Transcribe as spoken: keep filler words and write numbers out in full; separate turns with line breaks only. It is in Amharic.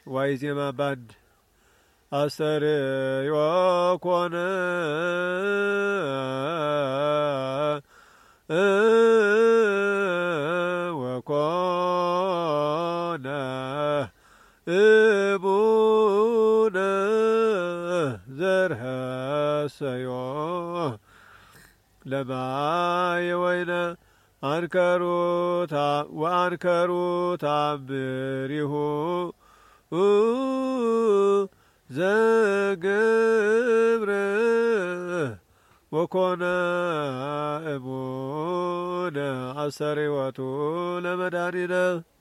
ዋይዜማ ባንድ አስተርእዮ ኮነ ወኮነ እቡነ ዘርሀሰዮ ለማየ ወይነ አንከሩታ ወአንከሩታ ብሪሁ ዘገብረ ወኮነ እቡነ አሰሪወቱ ለመድኃኒነ